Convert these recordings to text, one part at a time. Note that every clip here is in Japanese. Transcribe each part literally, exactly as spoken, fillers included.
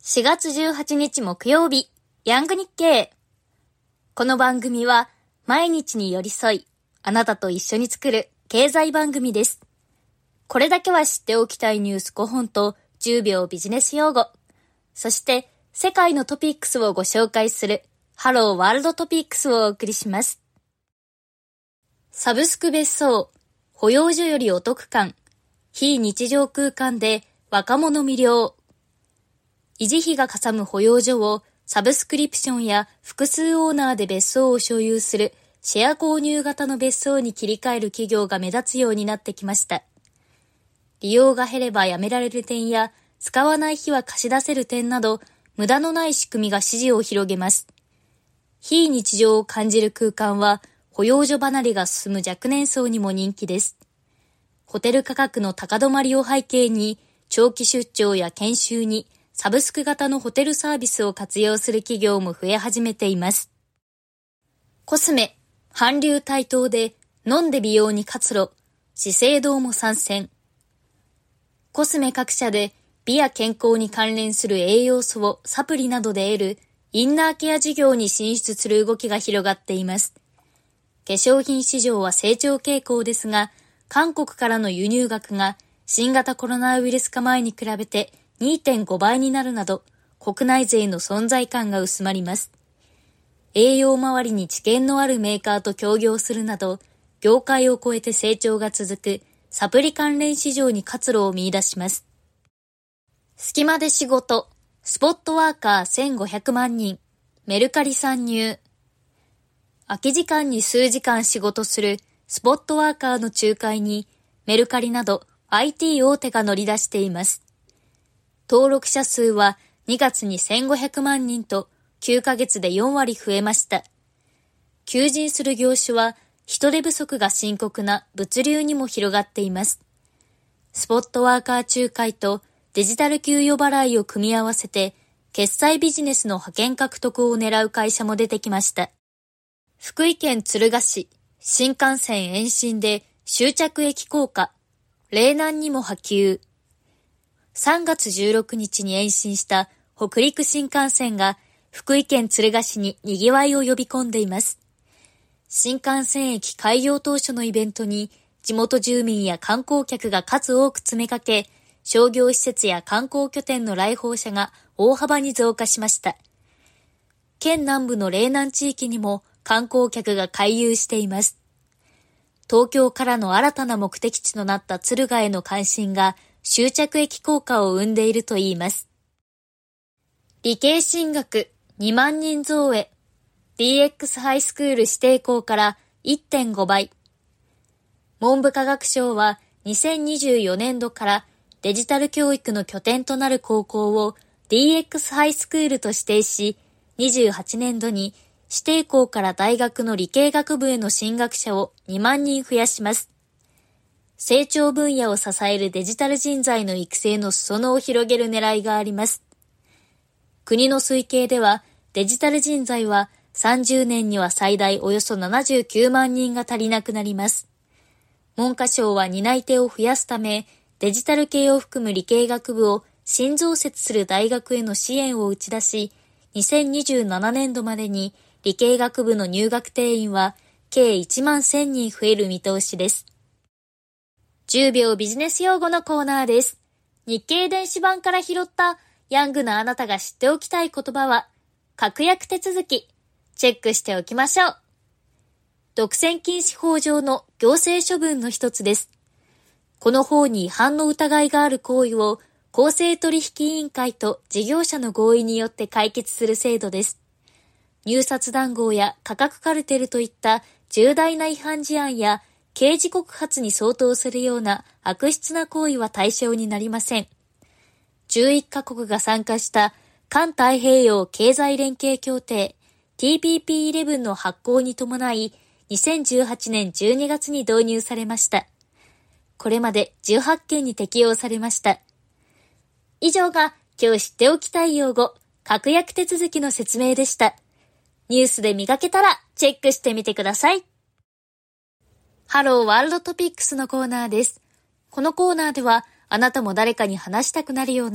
しがつじゅうはちにち木曜日、ヤング日経。この番組は毎日に寄り添い、あなたと一緒に作る経済番組です。これだけは知っておきたいニュースごほんとじゅうびょうビジネス用語、そして世界のトピックスをご紹介するハローワールドトピックスをお送りします。サブスク別荘、保養所よりお得感、非日常空間で若者魅了。維持費がかさむ保養所をサブスクリプションや複数オーナーで別荘を所有するシェア購入型の別荘に切り替える企業が目立つようになってきました。利用が減ればやめられる点や使わない日は貸し出せる点など無駄のない仕組みが支持を広げます。非日常を感じる空間は保養所離れが進む若年層にも人気です。ホテル価格の高止まりを背景に長期出張や研修にサブスク型のホテルサービスを活用する企業も増え始めています。コスメ、韓流台頭で飲んで美容に活路、資生堂も参戦。コスメ各社で美や健康に関連する栄養素をサプリなどで得るインナーケア事業に進出する動きが広がっています。化粧品市場は成長傾向ですが、韓国からの輸入額が新型コロナウイルス化前に比べてにてんごばいになるなど、国内勢の存在感が薄まります。栄養周りに知見のあるメーカーと協業するなど、業界を超えて成長が続くサプリ関連市場に活路を見出します。隙間で仕事、スポットワーカーせんごひゃくまんにん、メルカリ参入。空き時間に数時間仕事するスポットワーカーの仲介に、メルカリなど アイティー 大手が乗り出しています。登録者数はにがつにせんごひゃくまんにんときゅうかげつでよんわり増えました。求人する業種は人手不足が深刻な物流にも広がっています。スポットワーカー仲介とデジタル給与払いを組み合わせて決済ビジネスの派遣獲得を狙う会社も出てきました。福井県敦賀市、新幹線延伸で終着駅効果、嶺南にも波及。さんがつじゅうろくにちに延伸した北陸新幹線が福井県敦賀市に賑わいを呼び込んでいます。新幹線駅開業当初のイベントに地元住民や観光客が数多く詰めかけ、商業施設や観光拠点の来訪者が大幅に増加しました。県南部の嶺南地域にも観光客が回遊しています。東京からの新たな目的地となった敦賀への関心が終着駅効果を生んでいるといいます。理系進学にまんにん増へ ディーエックス ハイスクール指定校から いってんごばい。文部科学省はにせんにじゅうよねんどからデジタル教育の拠点となる高校を ディーエックス ハイスクールと指定し、にじゅうはちねんどに指定校から大学の理系学部への進学者をにまんにん増やします。成長分野を支えるデジタル人材の育成の裾野を広げる狙いがあります。国の推計ではデジタル人材はさんじゅうねんには最大およそななじゅうきゅうまんにんが足りなくなります。文科省は担い手を増やすため、デジタル系を含む理系学部を新増設する大学への支援を打ち出し、にせんにじゅうななねんどまでに理系学部の入学定員は計いちまんせんにん増える見通しです。じゅうびょうビジネス用語のコーナーです。日経電子版から拾ったヤングなあなたが知っておきたい言葉は、確約手続き、チェックしておきましょう。独占禁止法上の行政処分の一つです。この法に違反の疑いがある行為を公正取引委員会と事業者の合意によって解決する制度です。入札談合や価格カルテルといった重大な違反事案や刑事告発に相当するような悪質な行為は対象になりません。じゅういっかこくが参加した環太平洋経済連携協定 ティーピーピーイレブン の発効に伴いにせんじゅうはちねんじゅうにがつに導入されました。これまでじゅうはっけんに適用されました。以上が今日知っておきたい用語、確約手続きの説明でした。ニュースで見かけたらチェックしてみてください。ハローワールドトピックスのコーナーです。このコーナーではあなたも誰かに話したくなるような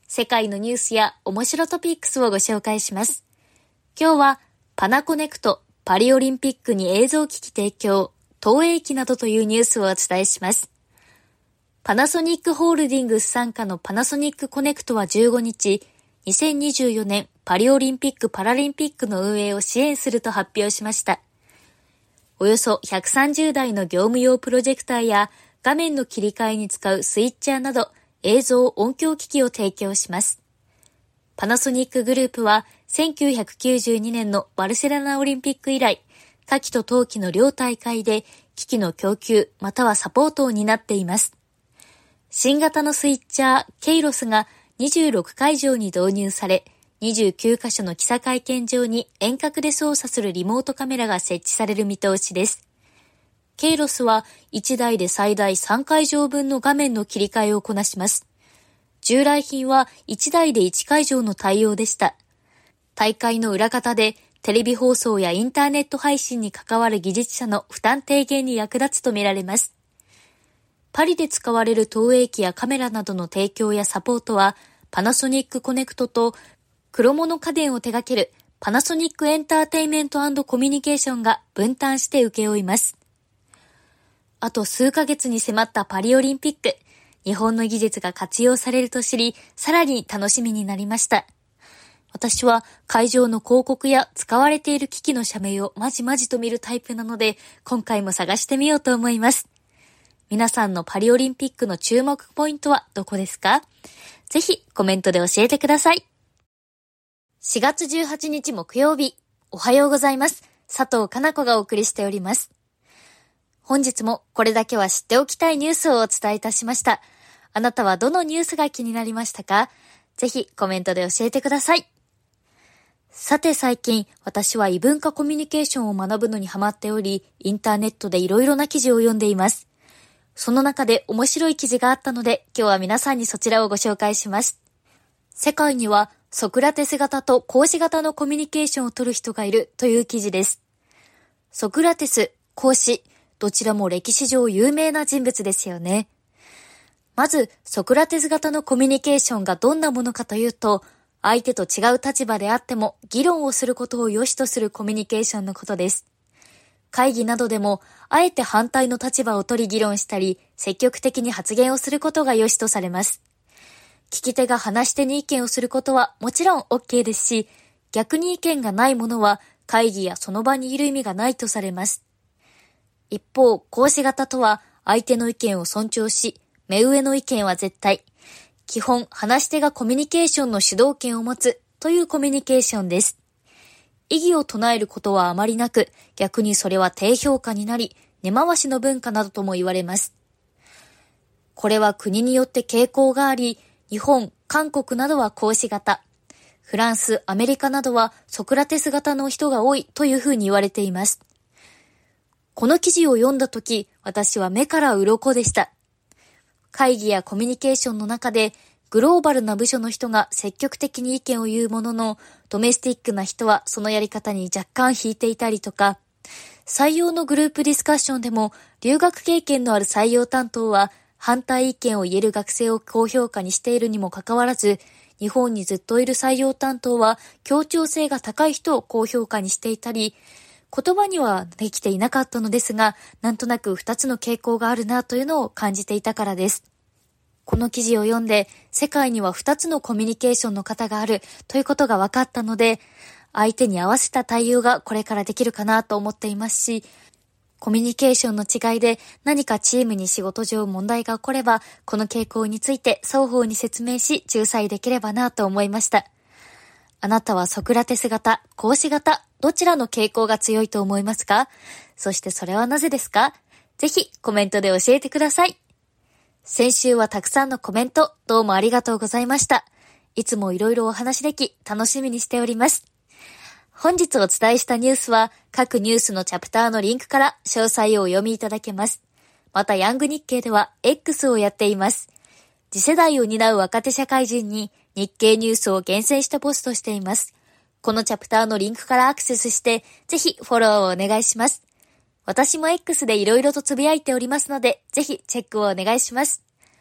世界のニュースや面白トピックスをご紹介します。今日はパナコネクトパリオリンピックに映像機器提供、投影機などというニュースをお伝えします。パナソニックホールディングス傘下のパナソニックコネクトはじゅうごにち、にせんにじゅうよねんパリオリンピック・パラリンピックの運営を支援すると発表しました。およそひゃくさんじゅうだいの業務用プロジェクターや画面の切り替えに使うスイッチャーなど映像音響機器を提供します。パナソニックグループはせんきゅうひゃくきゅうじゅうにねんのバルセロナオリンピック以来、夏季と冬季の両大会で機器の供給またはサポートを担っています。新型のスイッチャーケイロスがにじゅうろくかいじょうに導入され、にじゅうきゅうかしょの記者会見場に遠隔で操作するリモートカメラが設置される見通しです。ケイロスはいちだいで最大さんかいじょうぶんの画面の切り替えをこなします。従来品はいちだいでいっかいじょうの対応でした。大会の裏方でテレビ放送やインターネット配信に関わる技術者の負担低減に役立つとみられます。パリで使われる投影機やカメラなどの提供やサポートはパナソニックコネクトと黒物家電を手掛けるパナソニックエンターテイメント&コミュニケーションが分担して請け負います。あと数ヶ月に迫ったパリオリンピック、日本の技術が活用されると知り、さらに楽しみになりました。私は会場の広告や使われている機器の社名をまじまじと見るタイプなので、今回も探してみようと思います。皆さんのパリオリンピックの注目ポイントはどこですか？ぜひコメントで教えてください。しがつじゅうはちにち木曜日、おはようございます。佐藤かな子がお送りしております。本日もこれだけは知っておきたいニュースをお伝えいたしました。あなたはどのニュースが気になりましたか？ぜひコメントで教えてください。さて最近、私は異文化コミュニケーションを学ぶのにハマっており、インターネットでいろいろな記事を読んでいます。その中で面白い記事があったので、今日は皆さんにそちらをご紹介します。世界にはソクラテス型と孔子型のコミュニケーションを取る人がいるという記事です。ソクラテス、孔子、どちらも歴史上有名な人物ですよね。まず、ソクラテス型のコミュニケーションがどんなものかというと、相手と違う立場であっても議論をすることを良しとするコミュニケーションのことです。会議などでも、あえて反対の立場を取り議論したり、積極的に発言をすることが良しとされます。聞き手が話し手に意見をすることはもちろん OK ですし、逆に意見がないものは会議やその場にいる意味がないとされます。一方、孔子型とは相手の意見を尊重し、目上の意見は絶対。基本、話し手がコミュニケーションの主導権を持つというコミュニケーションです。異議を唱えることはあまりなく、逆にそれは低評価になり、根回しの文化などとも言われます。これは国によって傾向があり、日本、韓国などは孔子型、フランス、アメリカなどはソクラテス型の人が多いというふうに言われています。この記事を読んだとき、私は目から鱗でした。会議やコミュニケーションの中で、グローバルな部署の人が積極的に意見を言うものの、ドメスティックな人はそのやり方に若干引いていたりとか、採用のグループディスカッションでも、留学経験のある採用担当は、反対意見を言える学生を高評価にしているにもかかわらず、日本にずっといる採用担当は、協調性が高い人を高評価にしていたり、言葉にはできていなかったのですが、なんとなく二つの傾向があるなというのを感じていたからです。この記事を読んで、世界には二つのコミュニケーションの方があるということが分かったので、相手に合わせた対応がこれからできるかなと思っていますし、コミュニケーションの違いで何かチームに仕事上問題が起これば、この傾向について双方に説明し仲裁できればなと思いました。あなたはソクラテス型、孔子型、どちらの傾向が強いと思いますか？そしてそれはなぜですか？ぜひコメントで教えてください。先週はたくさんのコメント、どうもありがとうございました。いつもいろいろお話でき、楽しみにしております。本日お伝えしたニュースは、各ニュースのチャプターのリンクから詳細をお読みいただけます。また、ヤング日経では X をやっています。次世代を担う若手社会人に日経ニュースを厳選したポストしています。このチャプターのリンクからアクセスして、ぜひフォローをお願いします。私も X でいろいろとつぶやいておりますので、ぜひチェックをお願いします。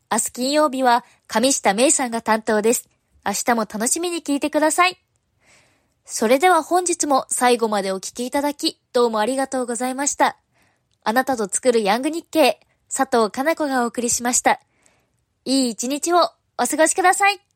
明日金曜日は上下芽さんが担当です。明日も楽しみに聞いてください。それでは本日も最後までお聞きいただき、どうもありがとうございました。あなたと作るヤング日経、佐藤かな子がお送りしました。いい一日をお過ごしください。